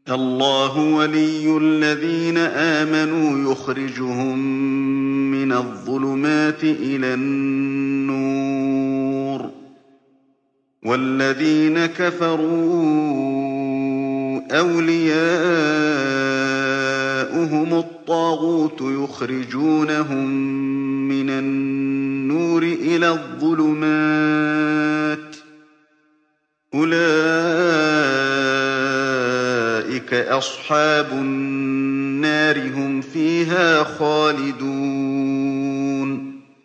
اللَّهُ وَلِيُّ الَّذِينَ آمَنُوا يُخْرِجُهُم مِّنَ الظُّلُمَاتِ إِلَى النُّورِ ۖ وَالَّذِينَ كَفَرُوا أَوْلِيَاؤُهُمُ الطَّاغُوتُ يُخْرِجُونَهُم مِّنَ النُّورِ إِلَى الظُّلُمَاتِ ۗ أُولَٰئِكَ أَصْحَابُ النَّارِ ۖ هُمْ فِيهَا خَالِدُونَ